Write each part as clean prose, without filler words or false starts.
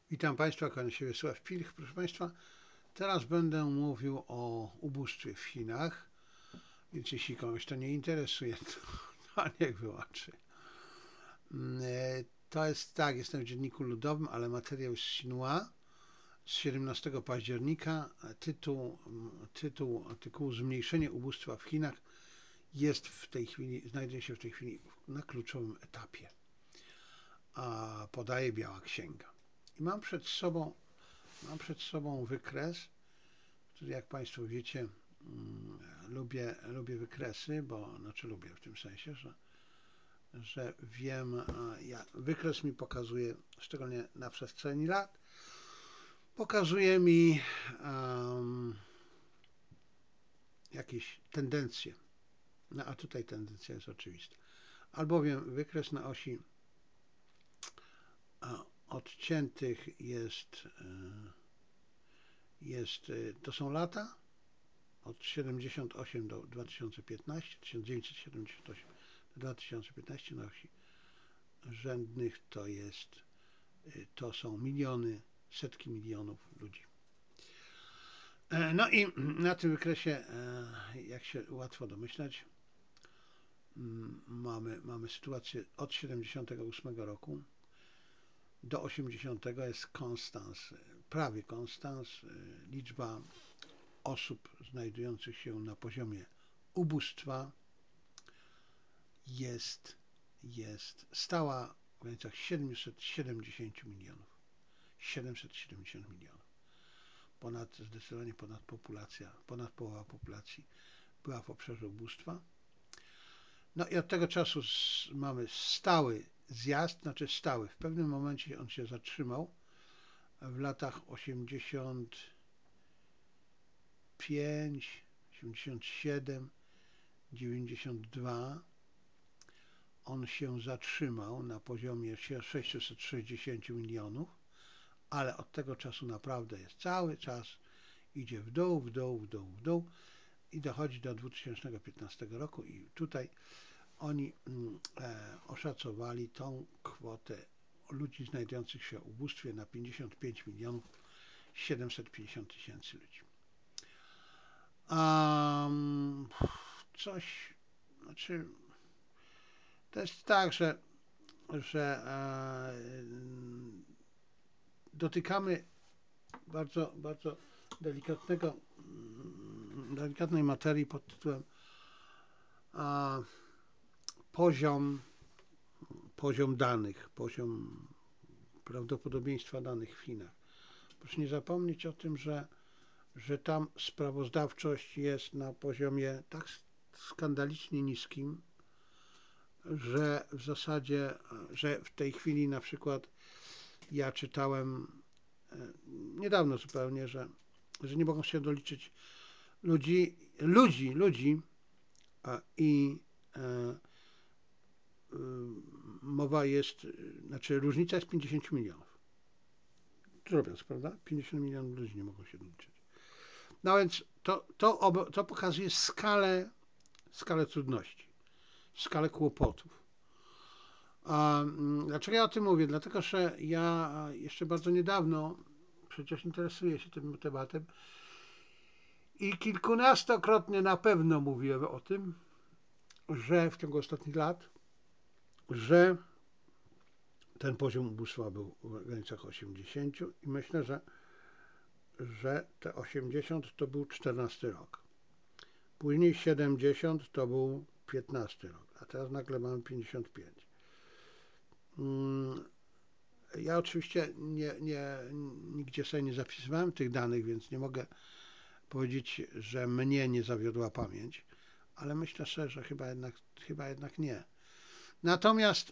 Witam Państwa, kłaniam się Wiesław Pilch. Proszę Państwa, teraz będę mówił o ubóstwie w Chinach, więc jeśli kogoś to nie interesuje, to niech wyłączy. To jest tak, jestem w Dzienniku Ludowym, ale materiał z Xinhua z 17 października. Tytuł artykułu Zmniejszenie ubóstwa w Chinach znajduje się w tej chwili na kluczowym etapie, a podaje Biała Księga. I mam przed sobą wykres, który, jak Państwo wiecie, lubię wykresy, lubię w tym sensie, że wiem, wykres mi pokazuje, szczególnie na przestrzeni lat, pokazuje mi jakieś tendencje, no a tutaj tendencja jest oczywista. Albowiem wykres na osi odciętych to są lata, od 78 do 2015, 1978 do 2015 na osi rzędnych to są miliony, setki milionów ludzi. No i na tym wykresie, jak się łatwo domyślać, mamy sytuację od 78 roku do 80 jest prawie konstans, liczba osób znajdujących się na poziomie ubóstwa jest stała w granicach 770 milionów. 770 milionów. Zdecydowanie ponad połowa populacji była w obszarze ubóstwa. No i od tego czasu mamy stały zjazd, znaczy stały. W pewnym momencie on się zatrzymał w latach 85, 87, 92. On się zatrzymał na poziomie 660 milionów, ale od tego czasu naprawdę jest cały czas idzie w dół, w dół, w dół, w dół i dochodzi do 2015 roku i tutaj oni oszacowali tą kwotę ludzi znajdujących się w ubóstwie na 55 milionów 750 tysięcy ludzi. To jest tak, że dotykamy bardzo, bardzo delikatnej materii pod tytułem poziom danych, poziom prawdopodobieństwa danych w Chinach. Proszę nie zapomnieć o tym, że tam sprawozdawczość jest na poziomie tak skandalicznie niskim, że w zasadzie, że w tej chwili na przykład ja czytałem niedawno zupełnie, że nie mogą się doliczyć ludzi i mowa jest, znaczy różnica jest 50 milionów. Drobiazg, prawda? 50 milionów ludzi nie mogą się doliczyć. No więc to pokazuje skalę trudności, skalę kłopotów. Dlaczego ja o tym mówię? Dlatego, że ja jeszcze bardzo niedawno przecież interesuję się tym tematem i kilkunastokrotnie na pewno mówiłem o tym, że w ciągu ostatnich lat, że ten poziom ubóstwa był w granicach 80 i myślę, że te 80 to był 14 rok. Później 70 to był 15 rok, a teraz nagle mamy 55. Ja oczywiście nigdzie sobie nie zapisywałem tych danych, więc nie mogę powiedzieć, że mnie nie zawiodła pamięć, ale myślę sobie, że chyba jednak nie. Natomiast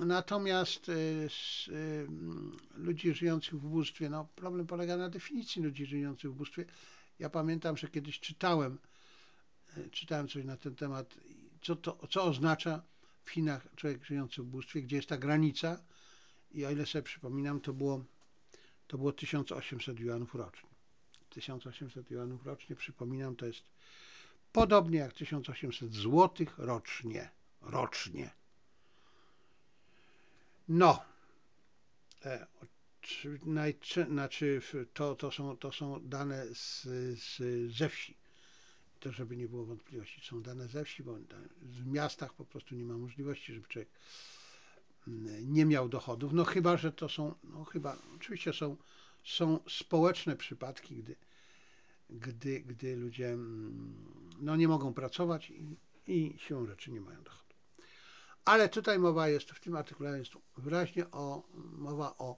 ludzi żyjących w ubóstwie, no problem polega na definicji ludzi żyjących w ubóstwie. Ja pamiętam, że kiedyś czytałem coś na ten temat, co oznacza w Chinach człowiek żyjący w ubóstwie, gdzie jest ta granica i o ile sobie przypominam, to było 1800 juanów rocznie. 1800 juanów rocznie, przypominam, to jest podobnie jak 1800 złotych rocznie. No, Znaczy to są dane ze wsi. To żeby nie było wątpliwości, są dane ze wsi, bo w miastach po prostu nie ma możliwości, żeby człowiek nie miał dochodów. No chyba, że to są, no chyba, oczywiście są społeczne przypadki, gdy ludzie no, nie mogą pracować i siłą rzeczy nie mają dochodu. Ale tutaj mowa jest, w tym artykule jest wyraźnie mowa o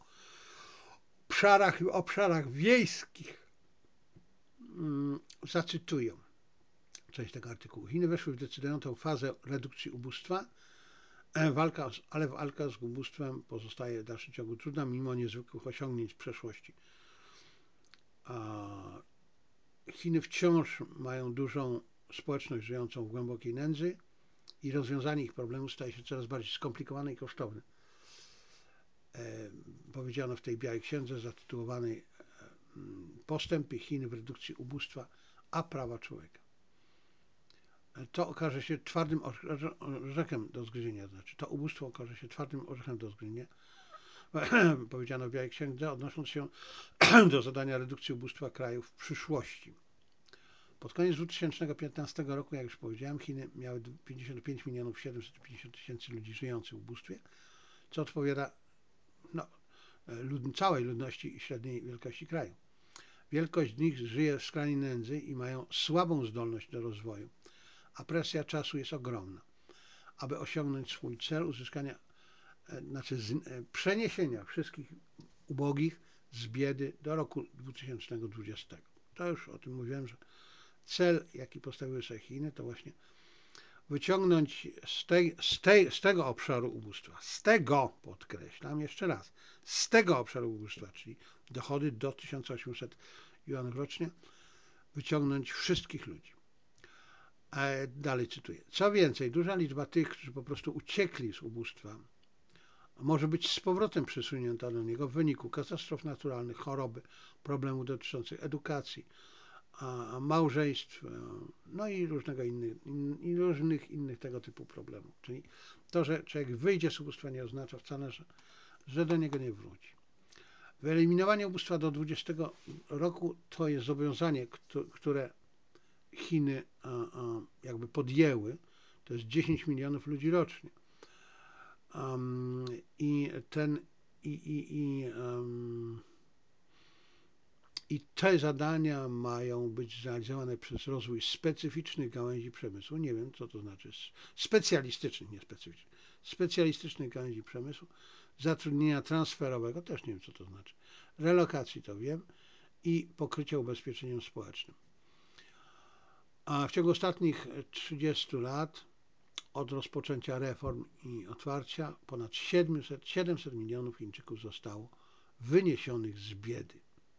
obszarach wiejskich. Zacytuję część tego artykułu. Chiny weszły w decydującą fazę redukcji ubóstwa, ale walka z ubóstwem pozostaje w dalszym ciągu trudna, mimo niezwykłych osiągnięć w przeszłości. Chiny wciąż mają dużą społeczność żyjącą w głębokiej nędzy i rozwiązanie ich problemu staje się coraz bardziej skomplikowane i kosztowne. Powiedziano w tej białej księdze zatytułowanej Postępy Chin w redukcji ubóstwa a prawa człowieka. To okaże się twardym orzechem do zgryzienia, znaczy to ubóstwo okaże się twardym orzechem do zgryzienia, powiedziano w białej księdze, odnosząc się do zadania redukcji ubóstwa krajów w przyszłości. Pod koniec 2015 roku, jak już powiedziałem, Chiny miały 55 750 000 ludzi żyjących w ubóstwie, co odpowiada całej ludności średniej wielkości kraju. Wielkość z nich żyje w skrajnej nędzy i mają słabą zdolność do rozwoju, a presja czasu jest ogromna. Aby osiągnąć swój cel uzyskania, przeniesienia wszystkich ubogich z biedy do roku 2020. To już o tym mówiłem, że cel, jaki postawiły sobie Chiny, to właśnie wyciągnąć z tego obszaru ubóstwa, podkreślam jeszcze raz, z tego obszaru ubóstwa, czyli dochody do 1800 juanów rocznie, wyciągnąć wszystkich ludzi. Dalej cytuję. Co więcej, duża liczba tych, którzy po prostu uciekli z ubóstwa, może być z powrotem przesunięta do niego w wyniku katastrof naturalnych, choroby, problemów dotyczących edukacji, małżeństw, no i różnych innych tego typu problemów. Czyli to, że człowiek wyjdzie z ubóstwa, nie oznacza wcale, że do niego nie wróci. Wyeliminowanie ubóstwa do 20 roku to jest zobowiązanie, które Chiny jakby podjęły. To jest 10 milionów ludzi rocznie. I te zadania mają być zrealizowane przez rozwój specyficznych gałęzi przemysłu. Nie wiem, co to znaczy specjalistycznych, nie specyficznych. Specjalistycznych gałęzi przemysłu, zatrudnienia transferowego, też nie wiem, co to znaczy. Relokacji to wiem i pokrycia ubezpieczeniem społecznym. A w ciągu ostatnich 30 lat od rozpoczęcia reform i otwarcia ponad 700 milionów Chińczyków zostało wyniesionych z biedy.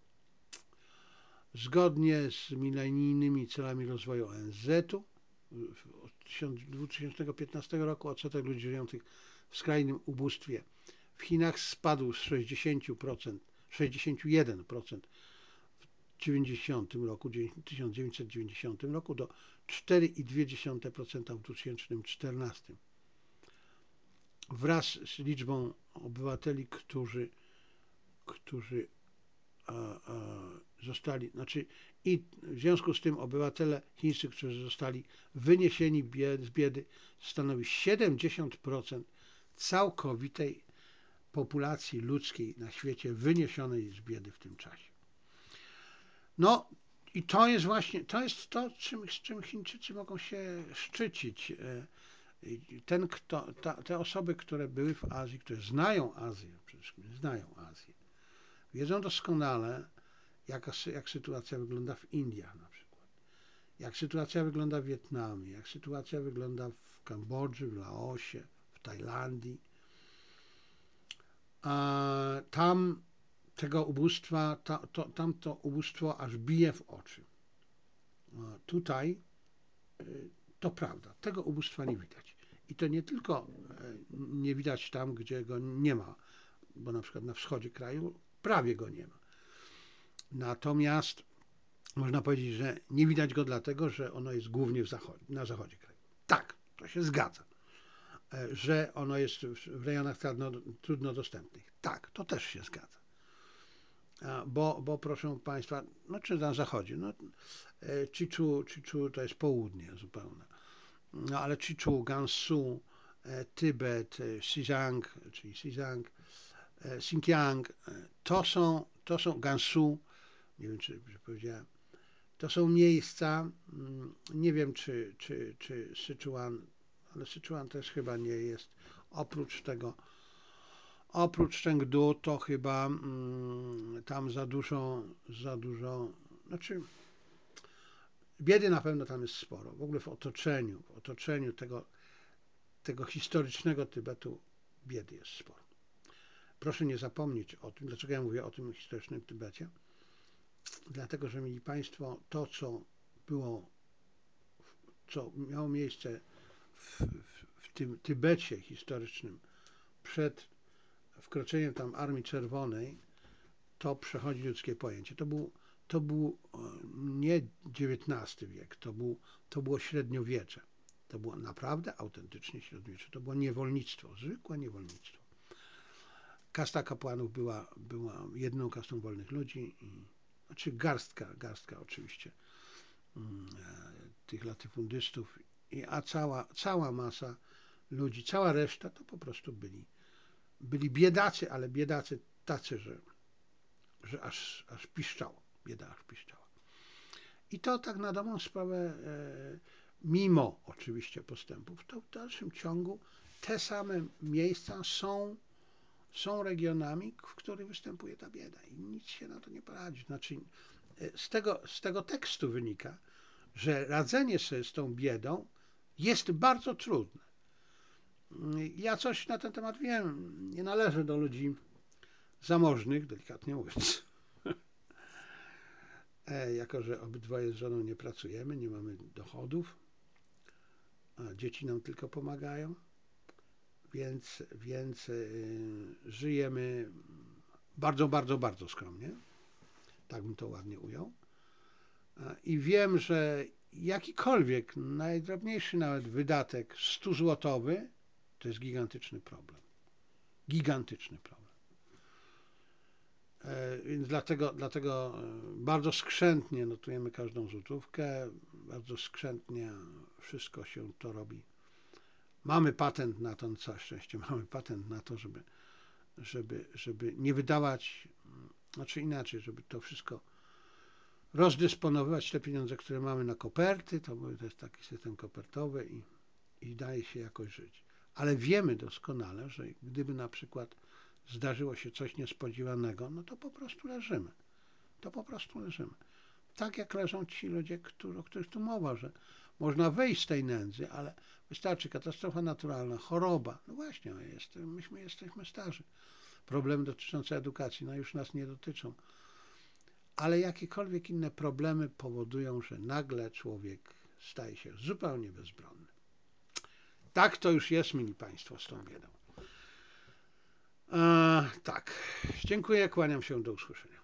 Zgodnie z milenijnymi celami rozwoju ONZ-u od 2015 roku odsetek ludzi żyjących w skrajnym ubóstwie w Chinach spadł z 61% w 1990 roku do 4,2% w 2014. Wraz z liczbą obywateli, którzy zostali, i w związku z tym obywatele chińscy, którzy zostali wyniesieni z biedy, stanowi 70% całkowitej populacji ludzkiej na świecie wyniesionej z biedy w tym czasie. No i to jest właśnie, z czym Chińczycy mogą się szczycić. Te osoby, które były w Azji, które znają Azję, przede wszystkim znają Azję, wiedzą doskonale, jak sytuacja wygląda w Indiach na przykład, jak sytuacja wygląda w Wietnamie, jak sytuacja wygląda w Kambodży, w Laosie, w Tajlandii. Tam tego ubóstwa, tam to ubóstwo aż bije w oczy. Tutaj to prawda, tego ubóstwa nie widać. I to nie tylko nie widać tam, gdzie go nie ma, bo na przykład na wschodzie kraju prawie go nie ma. Natomiast można powiedzieć, że nie widać go dlatego, że ono jest głównie na zachodzie kraju. Tak, to się zgadza. Że ono jest w rejonach trudno dostępnych. Tak, to też się zgadza. bo proszę Państwa, no czy na zachodzie, no, Chiczu to jest południe zupełne, no ale Chiczu, Gansu, Tybet, Xizang, czyli Xizang, Xinjiang, to są Gansu, nie wiem czy powiedziałem, to są miejsca, nie wiem czy Sichuan, ale Sichuan też chyba nie jest, oprócz tego, oprócz Chengdu to chyba tam za dużo, znaczy biedy na pewno tam jest sporo, w ogóle w otoczeniu tego historycznego Tybetu biedy jest sporo. Proszę nie zapomnieć o tym, dlaczego ja mówię o tym historycznym Tybecie, dlatego, że mieli Państwo to, co miało miejsce w tym Tybecie historycznym przed wkroczeniem tam Armii Czerwonej, to przechodzi ludzkie pojęcie. To był nie XIX wiek, to było średniowiecze. To było naprawdę autentycznie średniowiecze. To było niewolnictwo, zwykłe niewolnictwo. Kasta kapłanów była jedną kastą wolnych ludzi, znaczy garstka oczywiście tych latyfundystów, a cała masa ludzi, cała reszta to po prostu byli biedacy, ale biedacy tacy, że aż piszczało, bieda aż piszczała. I to tak na dobrą sprawę, mimo oczywiście postępów, to w dalszym ciągu te same miejsca są regionami, w których występuje ta bieda i nic się na to nie poradzi. Znaczy, z tego tekstu wynika, że radzenie sobie z tą biedą jest bardzo trudne. Ja coś na ten temat wiem, nie należę do ludzi zamożnych, delikatnie mówiąc. Jako że obydwoje z żoną nie pracujemy, nie mamy dochodów, a dzieci nam tylko pomagają, więc żyjemy bardzo, bardzo, bardzo skromnie, tak bym to ładnie ujął. I wiem, że jakikolwiek, najdrobniejszy nawet wydatek 100-złotowy to jest gigantyczny problem. Gigantyczny problem. Więc dlatego bardzo skrzętnie notujemy każdą złotówkę, bardzo skrzętnie wszystko się to robi. Mamy patent na to, całe szczęście mamy patent na to, żeby nie wydawać, znaczy inaczej, żeby to wszystko rozdysponowywać, te pieniądze, które mamy na koperty, to jest taki system kopertowy i daje się jakoś żyć. Ale wiemy doskonale, że gdyby na przykład zdarzyło się coś niespodziewanego, no to po prostu leżymy. To po prostu leżymy. Tak jak leżą ci ludzie, o których tu mowa, że można wyjść z tej nędzy, ale wystarczy katastrofa naturalna, choroba. No właśnie, myśmy jesteśmy starzy. Problemy dotyczące edukacji, no już nas nie dotyczą. Ale jakiekolwiek inne problemy powodują, że nagle człowiek staje się zupełnie bezbronny. Tak to już jest, mili Państwo, z tą biedą. Tak, dziękuję, kłaniam się, do usłyszenia.